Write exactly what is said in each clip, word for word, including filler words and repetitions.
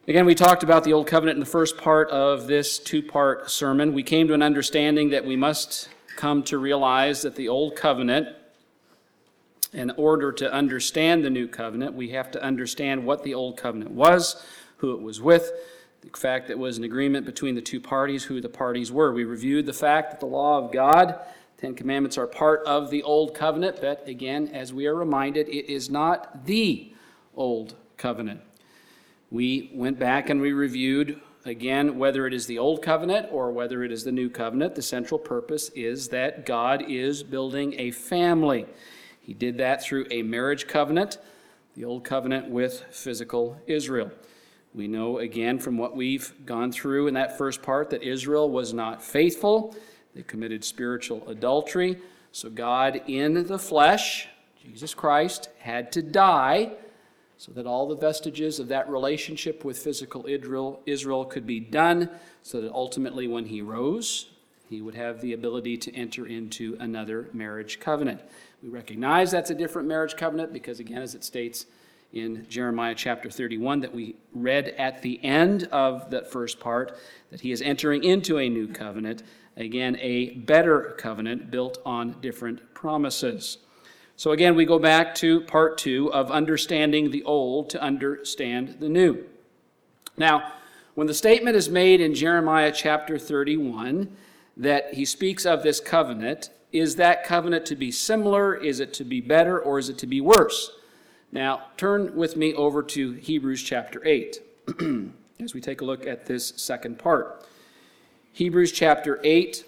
Again, we talked about the Old Covenant in the first part of this two-part sermon. We came to an understanding that we must come to realize that the Old Covenant, in order to understand the New Covenant, we have to understand what the Old Covenant was, who it was with, the fact that it was an agreement between the two parties, who the parties were. We reviewed the fact that the law of God, Ten Commandments, are part of the Old Covenant, but again, as we are reminded, it is not the Old Covenant. We went back and we reviewed, again, whether it is the Old Covenant or whether it is the New Covenant. The central purpose is that God is building a family. He did that through a marriage covenant, the Old Covenant with physical Israel. We know, again, from what we've gone through in that first part, that Israel was not faithful. They committed spiritual adultery. So God in the flesh, Jesus Christ, had to die so that all the vestiges of that relationship with physical Israel, Israel could be done, so that ultimately when he rose, he would have the ability to enter into another marriage covenant. We recognize that's a different marriage covenant because, again, as it states in Jeremiah chapter thirty-one that we read at the end of that first part, that he is entering into a new covenant, again, a better covenant built on different promises. So again, we go back to part two of understanding the old to understand the new. Now, when the statement is made in Jeremiah chapter thirty-one that he speaks of this covenant, is that covenant to be similar, is it to be better, or is it to be worse? Now, turn with me over to Hebrews chapter eight as we take a look at this second part. Hebrews chapter eight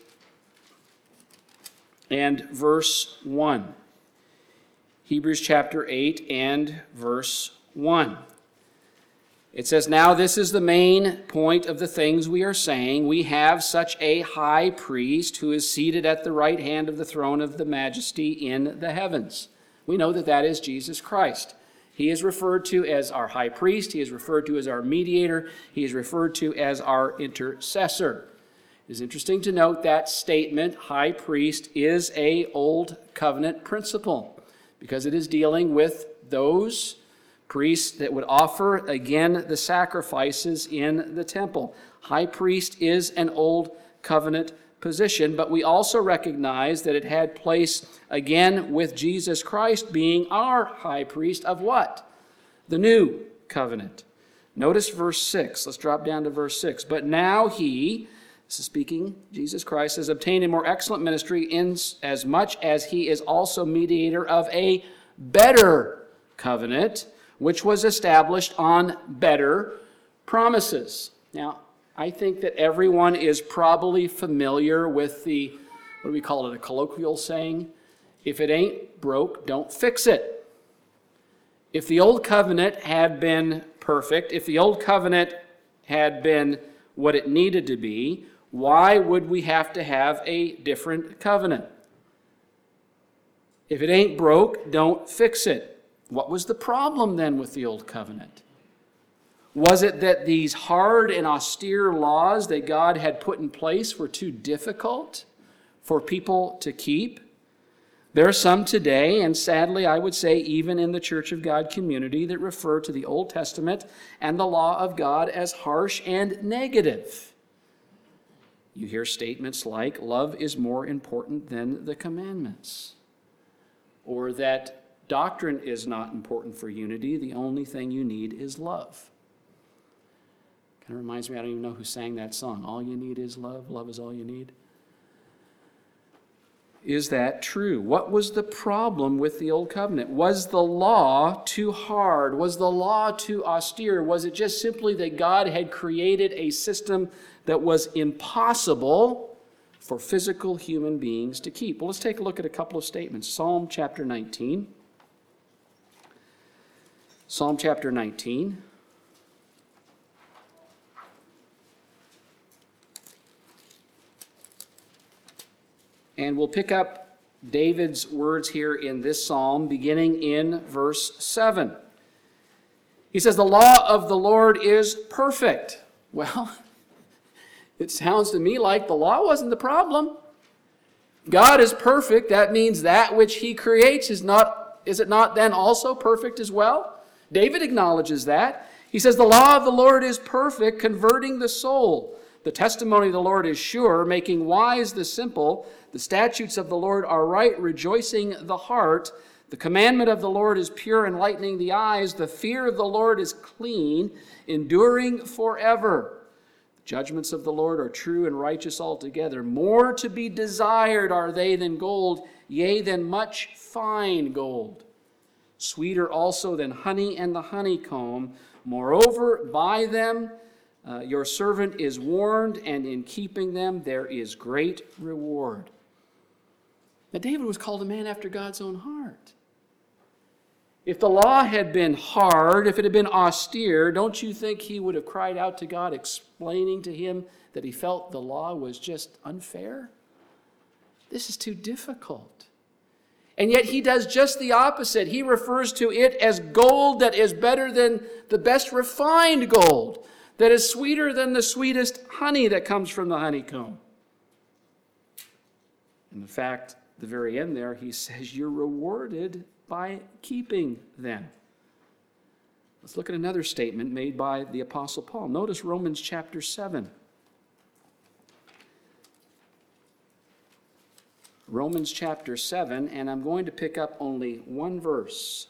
and verse one. Hebrews chapter eight and verse one. It says, "Now this is the main point of the things we are saying. We have such a high priest who is seated at the right hand of the throne of the majesty in the heavens." We know that that is Jesus Christ. He is referred to as our high priest. He is referred to as our mediator. He is referred to as our intercessor. It is interesting to note that statement, high priest, is a Old Covenant principle, because it is dealing with those priests that would offer, again, the sacrifices in the temple. High priest is an Old Covenant position, but we also recognize that it had place, again, with Jesus Christ being our high priest of what? The New Covenant. Notice verse six. Let's drop down to verse six. "But now he," this is speaking, Jesus Christ, "has obtained a more excellent ministry in as much as he is also mediator of a better covenant, which was established on better promises." Now, I think that everyone is probably familiar with the, what do we call it, a colloquial saying, if it ain't broke, don't fix it. If the Old Covenant had been perfect, if the Old Covenant had been what it needed to be, why would we have to have a different covenant? If it ain't broke, don't fix it. What was the problem then with the Old Covenant? Was it that these hard and austere laws that God had put in place were too difficult for people to keep? There are some today, and sadly I would say even in the Church of God community, that refer to the Old Testament and the law of God as harsh and negative. You hear statements like, love is more important than the commandments, or that doctrine is not important for unity, the only thing you need is love. Kind of reminds me, I don't even know who sang that song, "All you need is love, love is all you need." Is that true? What was the problem with the Old Covenant? Was the law too hard? Was the law too austere? Was it just simply that God had created a system that was impossible for physical human beings to keep? Well, let's take a look at a couple of statements. Psalm chapter nineteen. Psalm chapter nineteen. And we'll pick up David's words here in this psalm, beginning in verse seven. He says, "The law of the Lord is perfect." Well, it sounds to me like the law wasn't the problem. God is perfect. That means that which he creates is not, is it not then also perfect as well? David acknowledges that. He says, the law of the Lord is perfect, converting the soul. The testimony of the Lord is sure, making wise the simple. The statutes of the Lord are right, rejoicing the heart. The commandment of the Lord is pure, enlightening the eyes. The fear of the Lord is clean, enduring forever. The judgments of the Lord are true and righteous altogether. More to be desired are they than gold, yea, than much fine gold. Sweeter also than honey and the honeycomb. Moreover, by them uh, your servant is warned, and in keeping them there is great reward. Now, David was called a man after God's own heart. If the law had been hard, if it had been austere, don't you think he would have cried out to God, explaining to him that he felt the law was just unfair? This is too difficult. And yet he does just the opposite. He refers to it as gold that is better than the best refined gold, that is sweeter than the sweetest honey that comes from the honeycomb. In fact, the very end there, he says, you're rewarded by keeping them. Let's look at another statement made by the Apostle Paul. Notice Romans chapter seven. Romans chapter seven, and I'm going to pick up only one verse.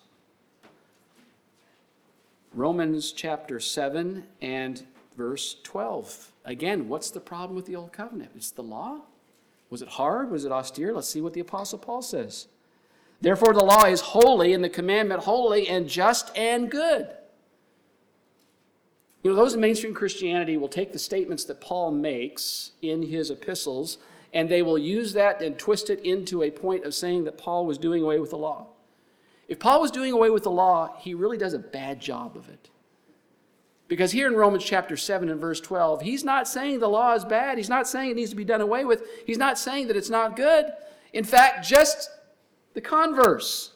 Romans chapter seven and verse twelve. Again, what's the problem with the old covenant? It's the law. Was it hard? Was it austere? Let's see what the Apostle Paul says. Therefore the law is holy, and the commandment holy and just and good. You know, those in mainstream Christianity will take the statements that Paul makes in his epistles, and they will use that and twist it into a point of saying that Paul was doing away with the law. If Paul was doing away with the law, he really does a bad job of it. Because here in Romans chapter seven and verse twelve, he's not saying the law is bad. He's not saying it needs to be done away with. He's not saying that it's not good. In fact, just the converse.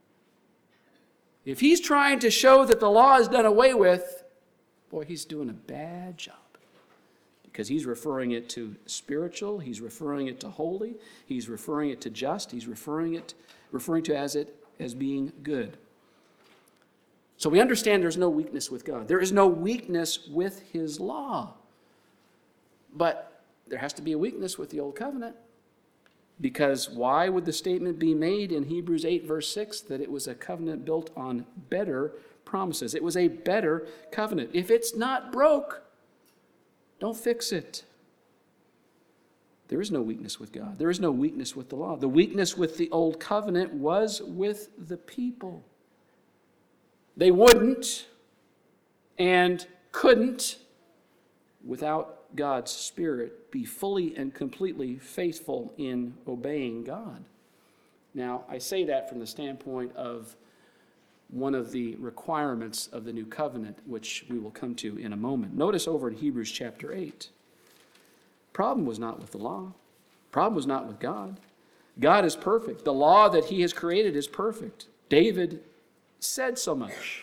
If he's trying to show that the law is done away with, boy, he's doing a bad job. Because he's referring it to spiritual, he's referring it to holy, he's referring it to just, he's referring it referring to as it as being good. So we understand there's no weakness with God. There is no weakness with his law. But there has to be a weakness with the old covenant. Because why would the statement be made in Hebrews eight verse six that it was a covenant built on better promises? It was a better covenant. If it's not broke, don't fix it. There is no weakness with God. There is no weakness with the law. The weakness with the old covenant was with the people. They wouldn't and couldn't, without God's Spirit, be fully and completely faithful in obeying God. Now, I say that from the standpoint of one of the requirements of the new covenant, which we will come to in a moment. Notice over in Hebrews chapter eight. Problem was not with the law. Problem was not with God. God is perfect. The law that he has created is perfect. David said so much.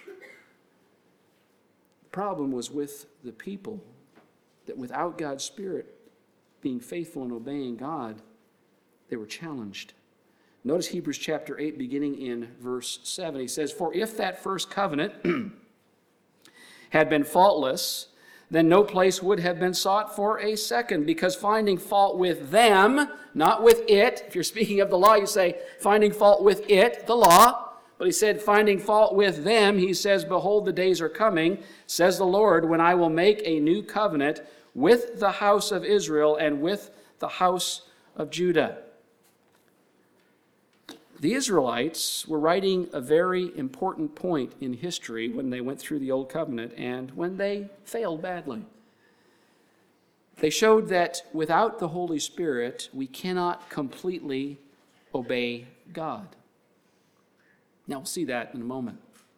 The problem was with the people, that without God's Spirit being faithful and obeying God, they were challenged. Notice Hebrews chapter eight, beginning in verse seven. He says, for if that first covenant had been faultless, then no place would have been sought for a second, because finding fault with them, not with it. If you're speaking of the law, you say, finding fault with it, the law. But he said, finding fault with them, he says, behold, the days are coming, says the Lord, when I will make a new covenant with the house of Israel and with the house of Judah. The Israelites were writing a very important point in history when they went through the Old Covenant and when they failed badly. They showed that without the Holy Spirit, we cannot completely obey God. Now, we'll see that in a moment.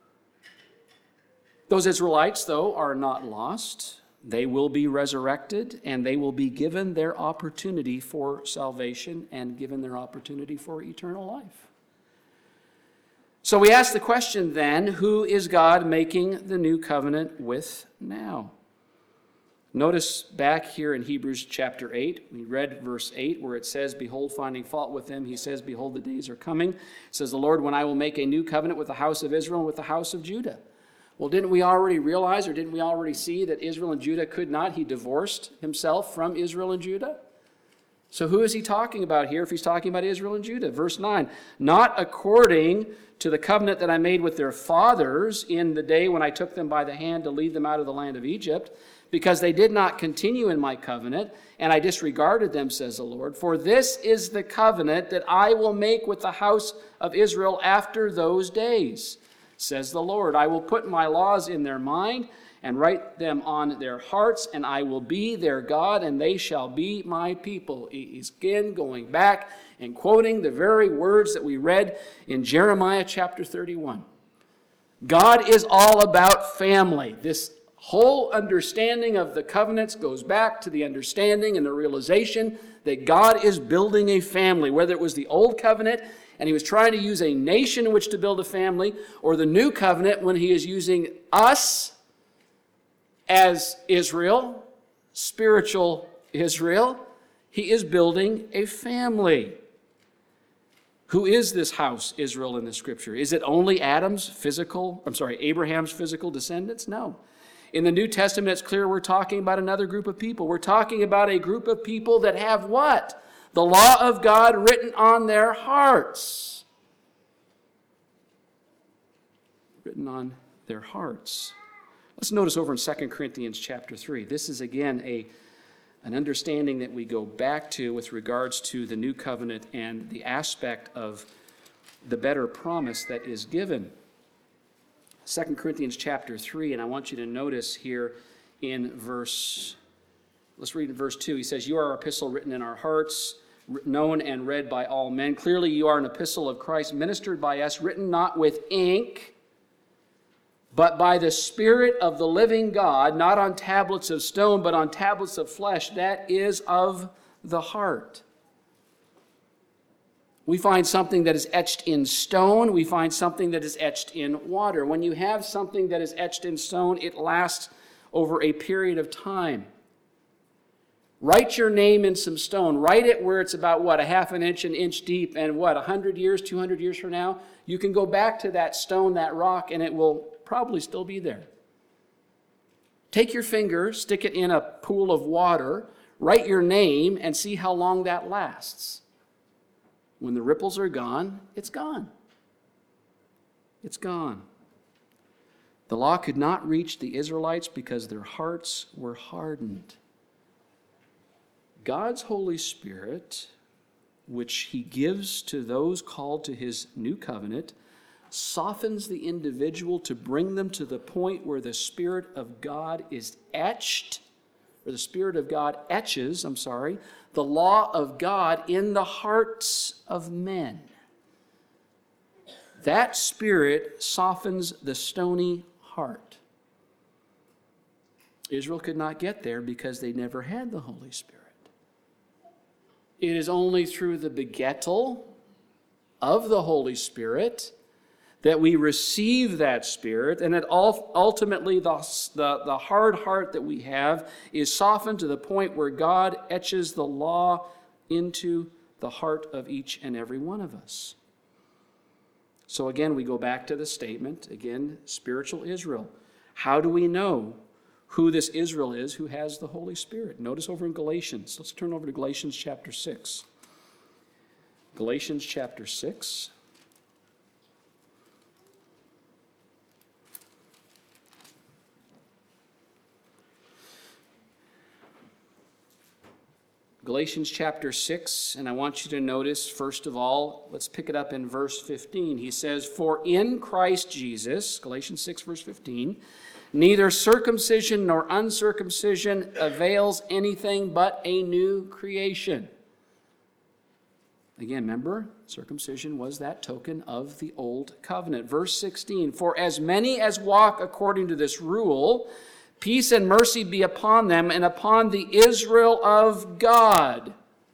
Those Israelites, though, are not lost. They will be resurrected, and they will be given their opportunity for salvation and given their opportunity for eternal life. So we ask the question then, who is God making the new covenant with now? Notice back here in Hebrews chapter eight, we read verse eight where it says, behold, finding fault with them, he says, behold, the days are coming. It says, the Lord, when I will make a new covenant with the house of Israel and with the house of Judah. Well, didn't we already realize or didn't we already see that Israel and Judah could not? He divorced himself from Israel and Judah. So who is he talking about here if he's talking about Israel and Judah? Verse nine, not according to the covenant that I made with their fathers in the day when I took them by the hand to lead them out of the land of Egypt, because they did not continue in my covenant, and I disregarded them, says the Lord. For this is the covenant that I will make with the house of Israel after those days, says the Lord. I will put my laws in their mind and write them on their hearts, and I will be their God, and they shall be my people. He's again going back and quoting the very words that we read in Jeremiah chapter thirty-one. God is all about family. This whole understanding of the covenants goes back to the understanding and the realization that God is building a family, whether it was the old covenant and he was trying to use a nation in which to build a family, or the new covenant when he is using us as Israel, spiritual Israel. He is building a family. Who is this house, Israel, in the scripture? Is it only Adam's physical, I'm sorry, Abraham's physical descendants? No. In the New Testament, it's clear we're talking about another group of people. We're talking about a group of people that have what? The law of God written on their hearts. Written on their hearts. Let's notice over in Second Corinthians chapter three. This is again a, an understanding that we go back to with regards to the new covenant and the aspect of the better promise that is given. Second Corinthians chapter three, and I want you to notice here in verse, let's read in verse two. He says, you are our epistle written in our hearts, known and read by all men. Clearly you are an epistle of Christ, ministered by us, written not with ink, but by the Spirit of the living God, not on tablets of stone, but on tablets of flesh, that is of the heart. We find something that is etched in stone. We find something that is etched in water. When you have something that is etched in stone, it lasts over a period of time. Write your name in some stone. Write it where it's about, what, a half an inch, an inch deep, and what, one hundred years, two hundred years from now, you can go back to that stone, that rock, and it will probably still be there. Take your finger, stick it in a pool of water, write your name, and see how long that lasts. When the ripples are gone, it's gone. It's gone. The law could not reach the Israelites because their hearts were hardened. God's Holy Spirit, which he gives to those called to his new covenant, softens the individual to bring them to the point where the Spirit of God is etched, or the Spirit of God etches, I'm sorry, the law of God in the hearts of men. That Spirit softens the stony heart. Israel could not get there because they never had the Holy Spirit. It is only through the begettal of the Holy Spirit that we receive that Spirit, and that ultimately the, the, the hard heart that we have is softened to the point where God etches the law into the heart of each and every one of us. So again, we go back to the statement, again, spiritual Israel. How do we know who this Israel is who has the Holy Spirit? Notice over in Galatians. Let's turn over to Galatians chapter six. Galatians chapter six. Galatians chapter six, and I want you to notice, first of all, let's pick it up in verse fifteen. He says, for in Christ Jesus, Galatians six, verse fifteen, neither circumcision nor uncircumcision avails anything but a new creation. Again, remember, circumcision was that token of the old covenant. Verse sixteen, for as many as walk according to this rule, peace and mercy be upon them and upon the Israel of God.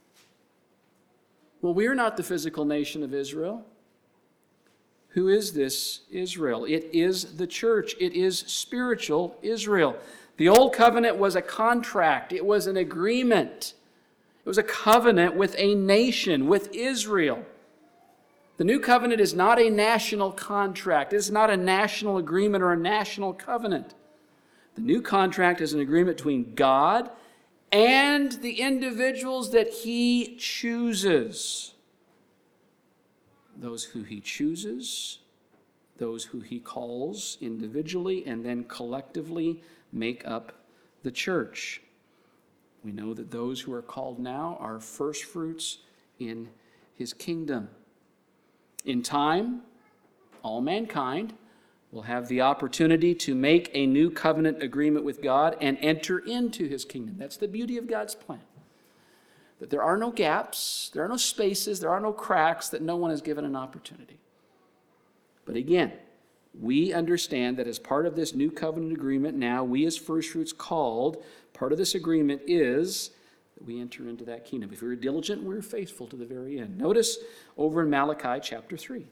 Well, we are not the physical nation of Israel. Who is this Israel? It is the church. It is spiritual Israel. The old covenant was a contract. It was an agreement. It was a covenant with a nation, with Israel, The new covenant is not a national contract. It's not a national agreement or a national covenant. The new contract is an agreement between God and the individuals that He chooses. Those who He chooses, those who He calls individually and then collectively make up the church. We know that those who are called now are first fruits in His kingdom. In time, all mankind will have the opportunity to make a new covenant agreement with God and enter into His kingdom. That's the beauty of God's plan. That there are no gaps, there are no spaces, there are no cracks, that no one is given an opportunity. But again, we understand that as part of this new covenant agreement now, we as first fruits called, part of this agreement is that we enter into that kingdom. If we are diligent, we are faithful to the very end. Notice over in Malachi chapter three.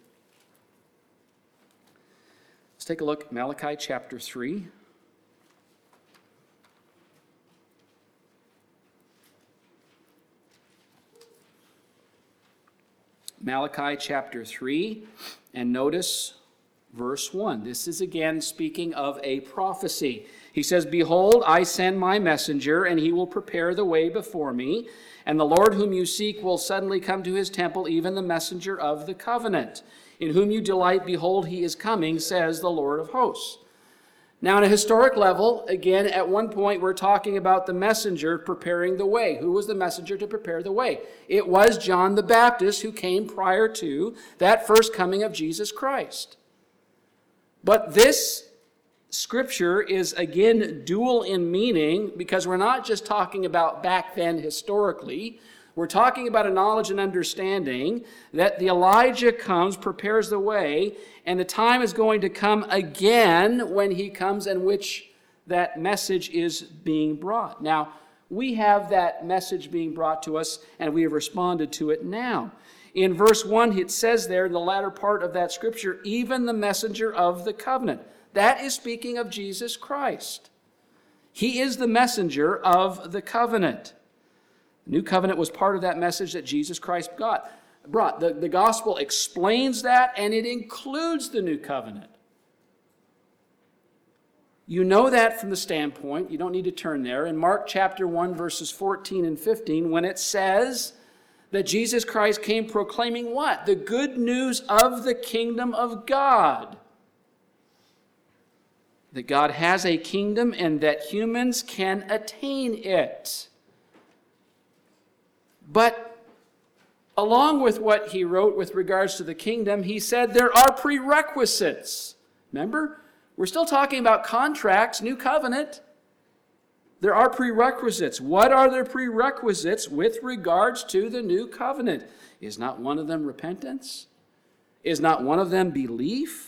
Let's take a look at Malachi chapter three. Malachi chapter three, and notice verse one. This is again speaking of a prophecy. He says, "Behold, I send my messenger, and he will prepare the way before me. And the Lord whom you seek will suddenly come to his temple, even the messenger of the covenant. In whom you delight, behold, he is coming, says the Lord of hosts." Now, on a historic level, again, at one point, we're talking about the messenger preparing the way. Who was the messenger to prepare the way? It was John the Baptist, who came prior to that first coming of Jesus Christ. But this Scripture is again dual in meaning, because we're not just talking about back then historically. We're talking about a knowledge and understanding that the Elijah comes, prepares the way, and the time is going to come again when he comes, in which that message is being brought. Now, we have that message being brought to us, and we have responded to it now. In verse one, it says there in the latter part of that Scripture, even the messenger of the covenant. That is speaking of Jesus Christ. He is the messenger of the covenant. The new covenant was part of that message that Jesus Christ got, brought. The, the gospel explains that, and it includes the new covenant. You know that from the standpoint, you don't need to turn there, in Mark chapter one, verses fourteen and fifteen, when it says that Jesus Christ came proclaiming what? The good news of the kingdom of God. That God has a kingdom and that humans can attain it. But along with what he wrote with regards to the kingdom, he said there are prerequisites. Remember? We're still talking about contracts, new covenant. There are prerequisites. What are the prerequisites with regards to the new covenant? Is not one of them repentance? Is not one of them belief?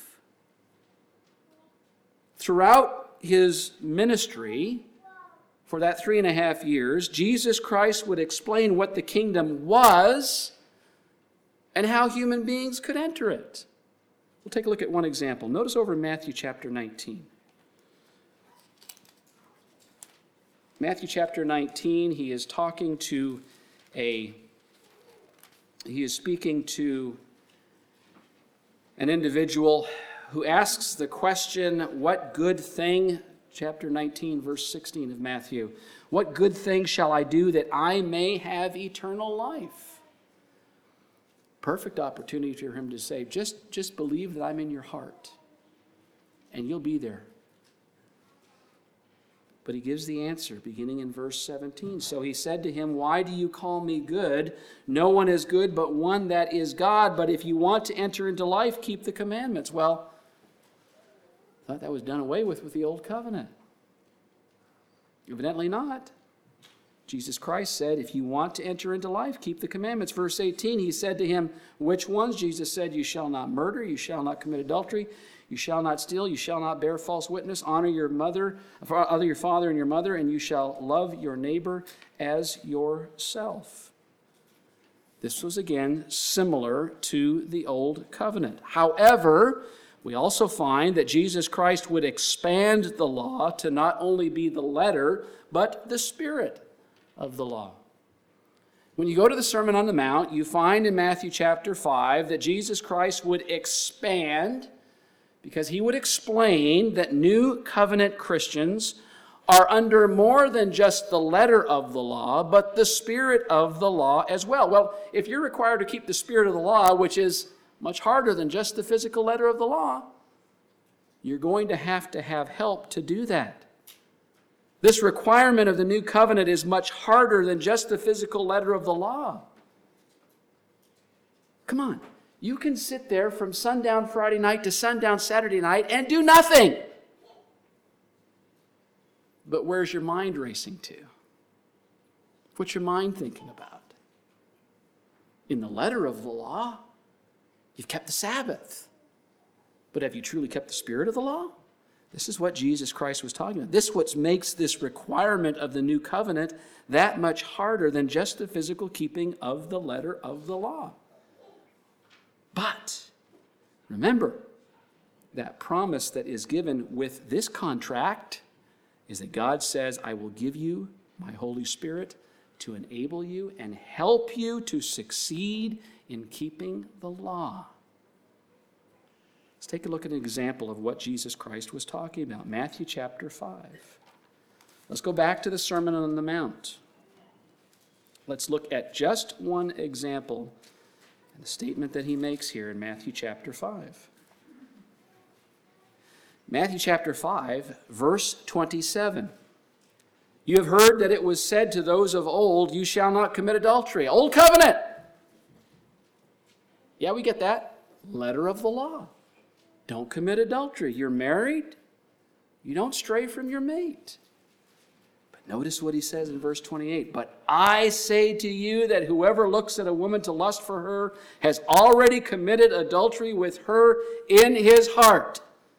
Throughout his ministry, for that three and a half years, Jesus Christ would explain what the kingdom was and how human beings could enter it. We'll take a look at one example. Notice over in Matthew chapter nineteen. Matthew chapter nineteen, he is talking to a, he is speaking to an individual who asks the question, what good thing, chapter nineteen, verse sixteen of Matthew, what good thing shall I do that I may have eternal life? Perfect opportunity for him to say, just, just believe that I'm in your heart, and you'll be there. But he gives the answer, beginning in verse seventeen. So he said to him, why do you call me good? No one is good but one, that is God. But if you want to enter into life, keep the commandments. Well, I thought that was done away with with the old covenant. Evidently not. Jesus Christ said, if you want to enter into life, keep the commandments. Verse eighteen, he said to him, which ones? Jesus said, you shall not murder, you shall not commit adultery, you shall not steal, you shall not bear false witness, honor your mother, honor your father and your mother, and you shall love your neighbor as yourself. This was again similar to the old covenant. However, we also find that Jesus Christ would expand the law to not only be the letter, but the spirit of the law. When you go to the Sermon on the Mount, you find in Matthew chapter five that Jesus Christ would expand, because he would explain that new covenant Christians are under more than just the letter of the law, but the spirit of the law as well. Well, if you're required to keep the spirit of the law, which is much harder than just the physical letter of the law, you're going to have to have help to do that. This requirement of the new covenant is much harder than just the physical letter of the law. Come on, you can sit there from sundown Friday night to sundown Saturday night and do nothing. But where's your mind racing to? What's your mind thinking about? In the letter of the law, you've kept the Sabbath. But have you truly kept the spirit of the law? This is what Jesus Christ was talking about. This is what makes this requirement of the new covenant that much harder than just the physical keeping of the letter of the law. But remember, that promise that is given with this contract is that God says, I will give you my Holy Spirit to enable you and help you to succeed in keeping the law. Let's take a look at an example of what Jesus Christ was talking about. Matthew chapter five. Let's go back to the Sermon on the Mount. Let's look at just one example and the statement that he makes here in Matthew chapter five. Matthew chapter five, verse twenty-seven. You have heard that it was said to those of old, you shall not commit adultery. Old covenant. Yeah, we get that. Letter of the law. Don't commit adultery. You're married. You don't stray from your mate. But notice what he says in verse twenty-eight. But I say to you that whoever looks at a woman to lust for her has already committed adultery with her in his heart.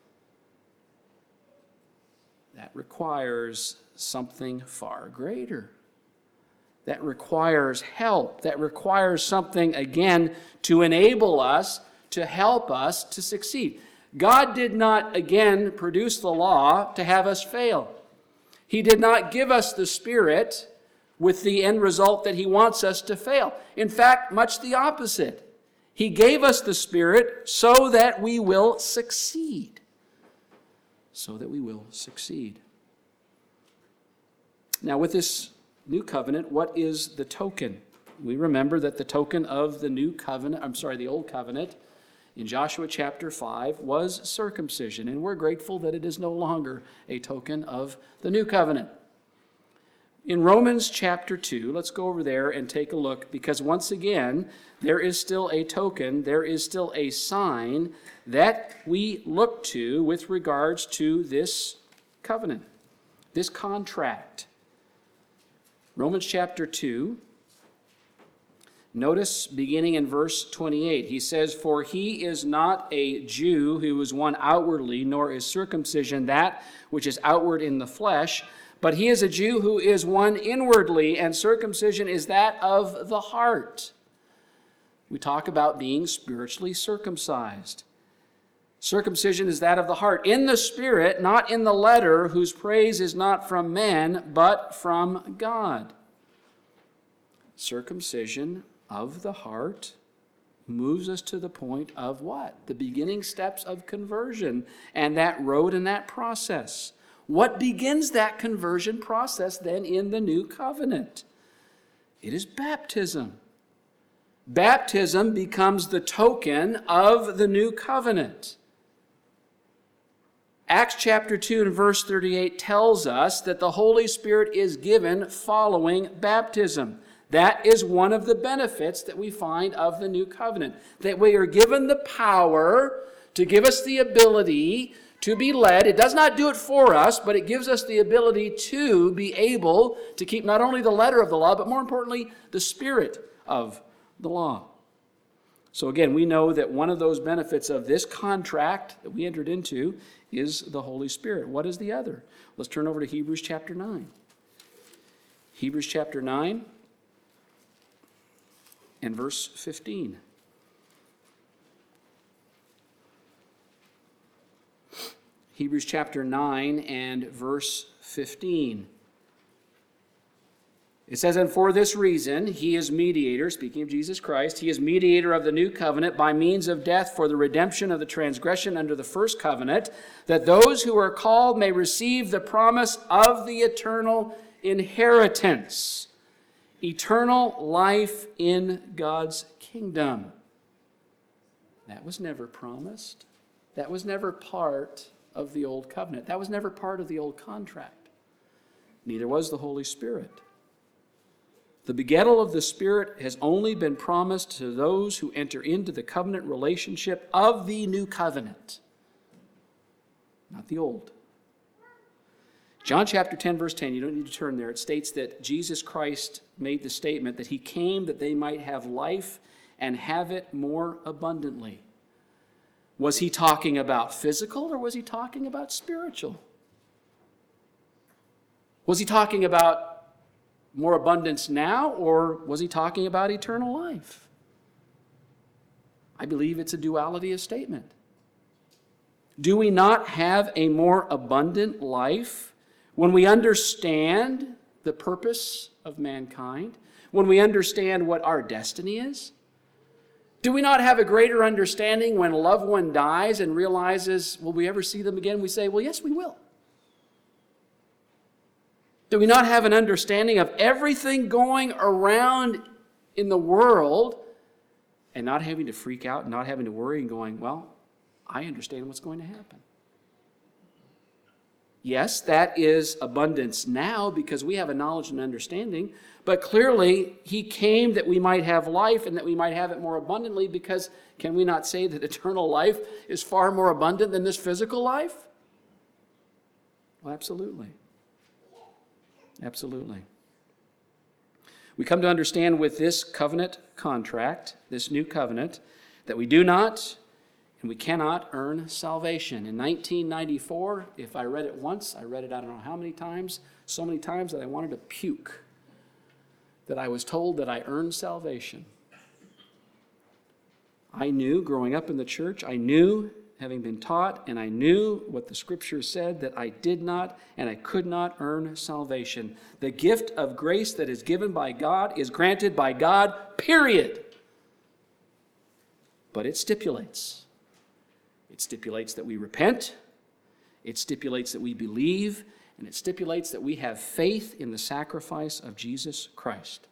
That requires something far greater. That requires help. That requires something, again, to enable us, to help us to succeed. God did not, again, produce the law to have us fail. He did not give us the Spirit with the end result that he wants us to fail. In fact, much the opposite. He gave us the Spirit so that we will succeed. So that we will succeed. Now, with this new covenant, what is the token? We remember that the token of the new covenant, I'm sorry, the old covenant, in Joshua chapter five was circumcision, and we're grateful that it is no longer a token of the new covenant. In Romans chapter two, let's go over there and take a look, because once again, there is still a token, there is still a sign that we look to with regards to this covenant, this contract. Romans chapter two, notice beginning in verse twenty-eight, he says, For he is not a Jew who is one outwardly, nor is circumcision that which is outward in the flesh, but he is a Jew who is one inwardly, and circumcision is that of the heart. We talk about being spiritually circumcised. Circumcision is that of the heart, in the spirit, not in the letter, whose praise is not from men, but from God. Circumcision of the heart moves us to the point of what? The beginning steps of conversion and that road and that process. What begins that conversion process then in the new covenant? It is baptism. Baptism becomes the token of the new covenant. Acts chapter two and verse thirty-eight tells us that the Holy Spirit is given following baptism. That is one of the benefits that we find of the new covenant, that we are given the power to give us the ability to be led. It does not do it for us, but it gives us the ability to be able to keep not only the letter of the law, but more importantly, the spirit of the law. So again, we know that one of those benefits of this contract that we entered into is the Holy Spirit. What is the other? Let's turn over to Hebrews chapter nine. Hebrews chapter nine and verse fifteen. Hebrews chapter nine and verse fifteen. It says, and for this reason, he is mediator, speaking of Jesus Christ, he is mediator of the new covenant by means of death for the redemption of the transgression under the first covenant, that those who are called may receive the promise of the eternal inheritance, eternal life in God's kingdom. That was never promised. That was never part of the old covenant. That was never part of the old contract. Neither was the Holy Spirit. The begettal of the Spirit has only been promised to those who enter into the covenant relationship of the new covenant, not the old. John chapter ten, verse ten, you don't need to turn there. It states that Jesus Christ made the statement that he came that they might have life and have it more abundantly. Was he talking about physical or was he talking about spiritual? Was he talking about more abundance now, or was he talking about eternal life? I believe it's a duality of statement. Do we not have a more abundant life when we understand the purpose of mankind? When we understand what our destiny is? Do we not have a greater understanding when a loved one dies and realizes, will we ever see them again? We say, well, yes, we will. Do we not have an understanding of everything going around in the world and not having to freak out and not having to worry and going, well, I understand what's going to happen? Yes, that is abundance now because we have a knowledge and understanding, but clearly he came that we might have life and that we might have it more abundantly, because can we not say that eternal life is far more abundant than this physical life? Well, absolutely. Absolutely. We come to understand with this covenant contract, this new covenant, that we do not and we cannot earn salvation. In nineteen ninety-four, if I read it once, I read it I don't know how many times, so many times that I wanted to puke, that I was told that I earned salvation. I knew, growing up in the church, I knew, having been taught, and I knew what the Scriptures said, that I did not and I could not earn salvation. The gift of grace that is given by God is granted by God, period. But it stipulates. It stipulates that we repent. It stipulates that we believe. And it stipulates that we have faith in the sacrifice of Jesus Christ.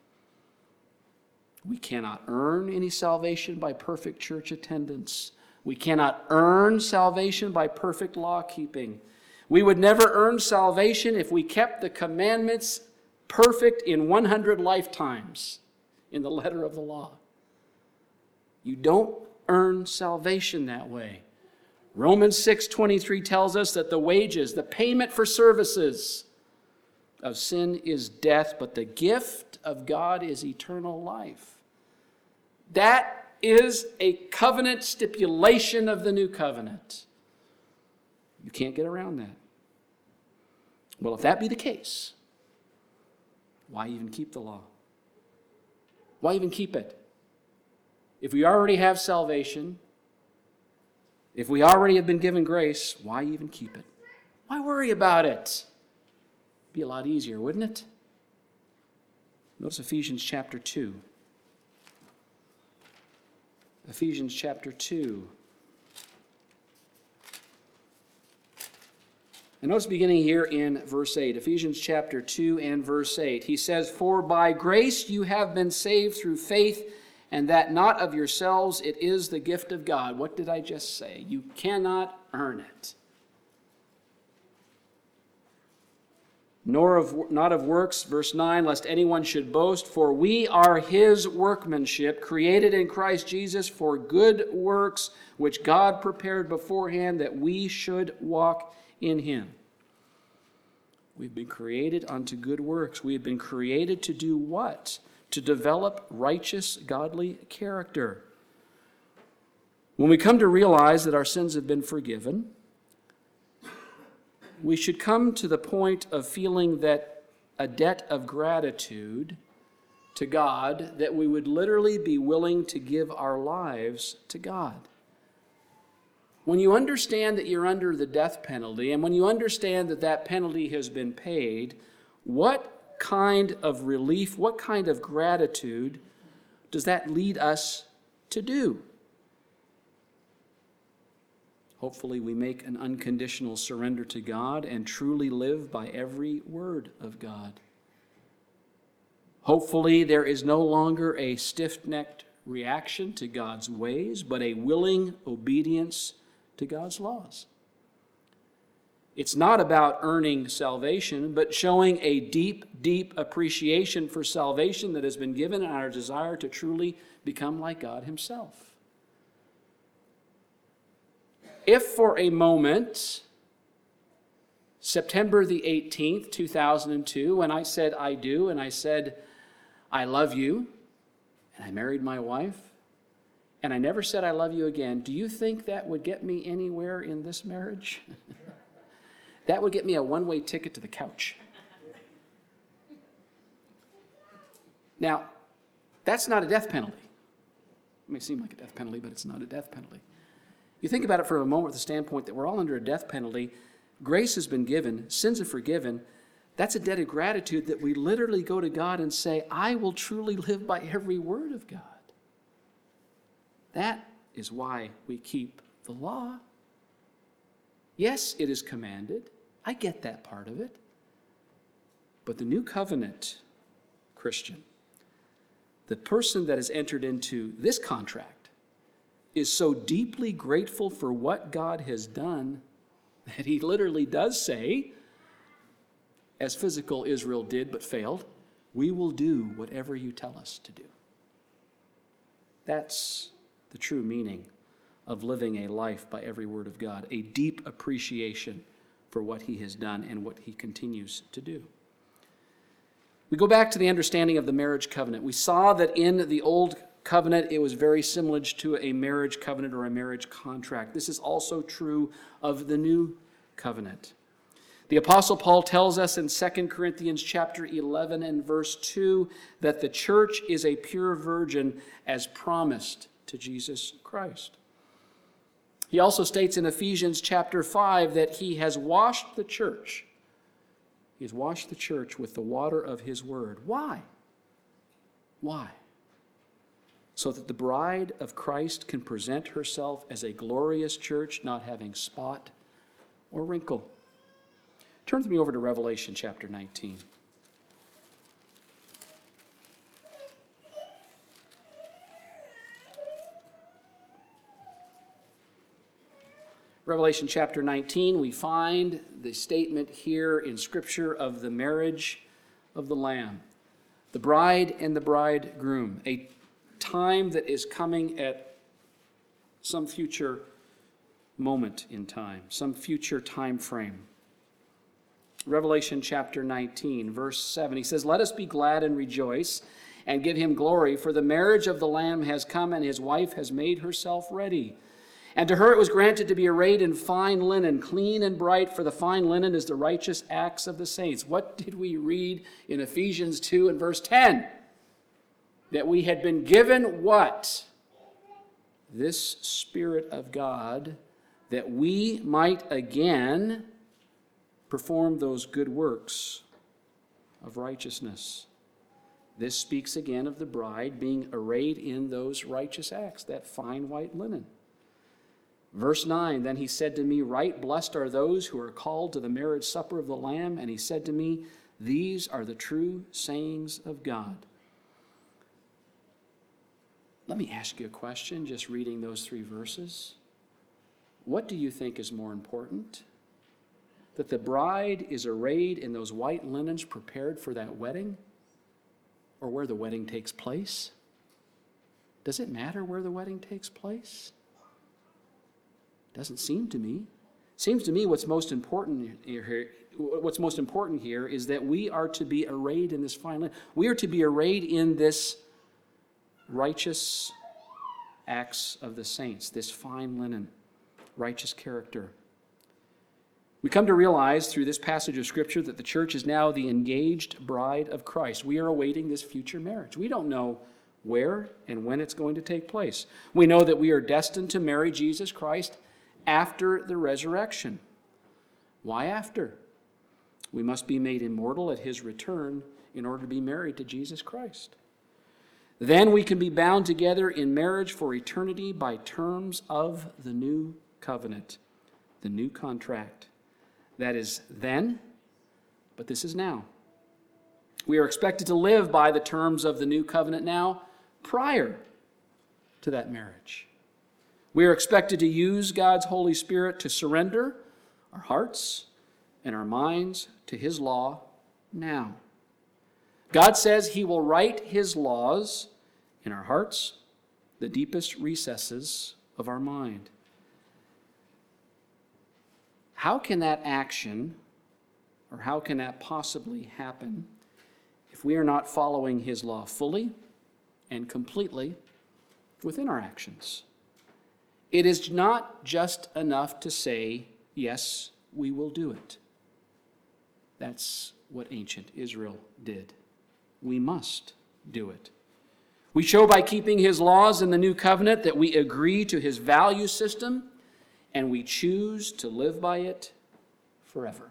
We cannot earn any salvation by perfect church attendance. We cannot earn salvation by perfect law keeping. We would never earn salvation if we kept the commandments perfect in one hundred lifetimes in the letter of the law. You don't earn salvation that way. Romans six twenty-three tells us that the wages, the payment for services of sin is death, but the gift of God is eternal life. That is a covenant stipulation of the new covenant. You can't get around that. Well, if that be the case, why even keep the law? Why even keep it? If we already have salvation, if we already have been given grace, why even keep it? Why worry about it? It'd be a lot easier, wouldn't it? Notice Ephesians chapter two. Ephesians chapter two. And notice beginning here in verse eight, Ephesians chapter two and verse eight. He says, "For by grace you have been saved through faith, and that not of yourselves, it is the gift of God." What did I just say? You cannot earn it. Nor of, not of works, verse nine, lest anyone should boast, for we are his workmanship, created in Christ Jesus for good works, which God prepared beforehand that we should walk in him. We've been created unto good works. We have been created to do what? To develop righteous, godly character. When we come to realize that our sins have been forgiven, we should come to the point of feeling that a debt of gratitude to God, that we would literally be willing to give our lives to God. When you understand that you're under the death penalty, and when you understand that that penalty has been paid, what kind of relief, what kind of gratitude does that lead us to do? Hopefully we make an unconditional surrender to God and truly live by every word of God. Hopefully there is no longer a stiff-necked reaction to God's ways, but a willing obedience to God's laws. It's not about earning salvation, but showing a deep, deep appreciation for salvation that has been given and our desire to truly become like God Himself. If for a moment, September the eighteenth, two thousand two, when I said I do, and I said I love you, and I married my wife, and I never said I love you again, do you think that would get me anywhere in this marriage? That would get me a one-way ticket to the couch. Now, that's not a death penalty. It may seem like a death penalty, but it's not a death penalty. You think about it for a moment with the standpoint that we're all under a death penalty. Grace has been given, sins are forgiven. That's a debt of gratitude that we literally go to God and say, I will truly live by every word of God. That is why we keep the law. Yes, it is commanded. I get that part of it. But the new covenant, Christian, the person that has entered into this contract is so deeply grateful for what God has done that he literally does say, as physical Israel did but failed, we will do whatever you tell us to do. That's the true meaning of living a life by every word of God, a deep appreciation for what he has done and what he continues to do. We go back to the understanding of the marriage covenant. We saw that in the old covenant, it was very similar to a marriage covenant or a marriage contract. This is also true of the new covenant. The Apostle Paul tells us in Second Corinthians chapter eleven and verse two that the church is a pure virgin as promised to Jesus Christ. He also states in Ephesians chapter five that he has washed the church. He has washed the church with the water of his word. Why? Why? So that the bride of Christ can present herself as a glorious church, not having spot or wrinkle. Turn with me over to Revelation chapter nineteen. Revelation chapter nineteen, we find the statement here in Scripture of the marriage of the Lamb, the bride and the bridegroom, a time that is coming at some future moment in time, some future time frame. Revelation chapter nineteen, verse seven, he says, "Let us be glad and rejoice and give him glory, for the marriage of the Lamb has come, and his wife has made herself ready. And to her it was granted to be arrayed in fine linen, clean and bright, for the fine linen is the righteous acts of the saints." What did we read in Ephesians two and verse ten? That we had been given what? This Spirit of God, that we might again perform those good works of righteousness. This speaks again of the bride being arrayed in those righteous acts, that fine white linen. Verse nine, "Then he said to me, Right blessed are those who are called to the marriage supper of the Lamb. And he said to me, These are the true sayings of God." Let me ask you a question, just reading those three verses. What do you think is more important? That the bride is arrayed in those white linens prepared for that wedding, or where the wedding takes place? Does it matter where the wedding takes place? Doesn't seem to me. Seems to me what's most important here, what's most important here is that we are to be arrayed in this fine linen. We are to be arrayed in this righteous acts of the saints, this fine linen, righteous character. We come to realize through this passage of Scripture that the church is now the engaged bride of Christ. We are awaiting this future marriage. We don't know where and when it's going to take place. We know that we are destined to marry Jesus Christ after the resurrection. Why after? We must be made immortal at his return in order to be married to Jesus Christ. Then we can be bound together in marriage for eternity by terms of the new covenant, the new contract. That is then, but this is now. We are expected to live by the terms of the new covenant now, prior to that marriage. We are expected to use God's Holy Spirit to surrender our hearts and our minds to his law now. God says he will write his laws in our hearts, the deepest recesses of our mind. How can that action, or how can that possibly happen if we are not following his law fully and completely within our actions? It is not just enough to say, yes, we will do it. That's what ancient Israel did. We must do it. We show by keeping his laws in the new covenant that we agree to his value system and we choose to live by it forever.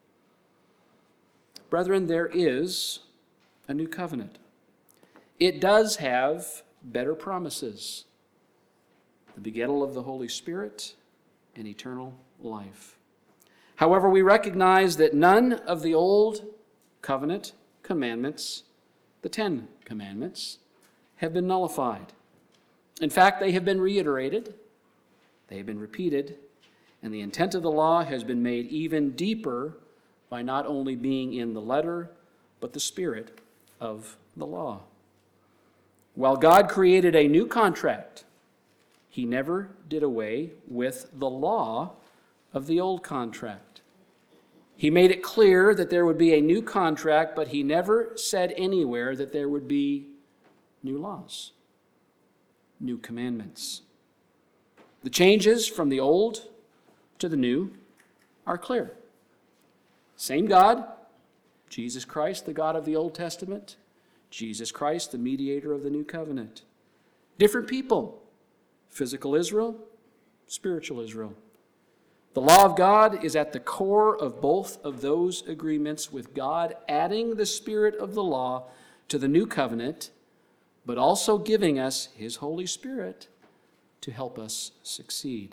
Brethren, there is a new covenant. It does have better promises: the begettal of the Holy Spirit and eternal life. However, we recognize that none of the old covenant commandments, the Ten Commandments, have been nullified. In fact, they have been reiterated, they have been repeated, and the intent of the law has been made even deeper by not only being in the letter, but the spirit of the law. While God created a new contract, he never did away with the law of the old contract. He made it clear that there would be a new contract, but he never said anywhere that there would be new laws, new commandments. The changes from the old to the new are clear. Same God, Jesus Christ, the God of the Old Testament, Jesus Christ, the mediator of the new covenant. Different people, physical Israel, spiritual Israel. The law of God is at the core of both of those agreements, with God adding the spirit of the law to the new covenant, but also giving us his Holy Spirit to help us succeed.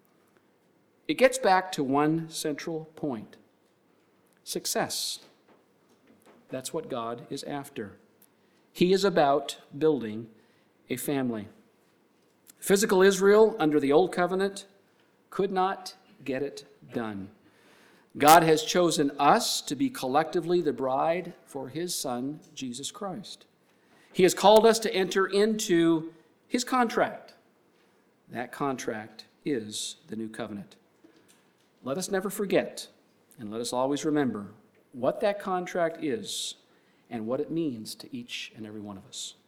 It gets back to one central point: success. That's what God is after. He is about building a family. Physical Israel under the old covenant could not get it done. God has chosen us to be collectively the bride for his Son, Jesus Christ. He has called us to enter into his contract. That contract is the new covenant. Let us never forget, and let us always remember what that contract is and what it means to each and every one of us.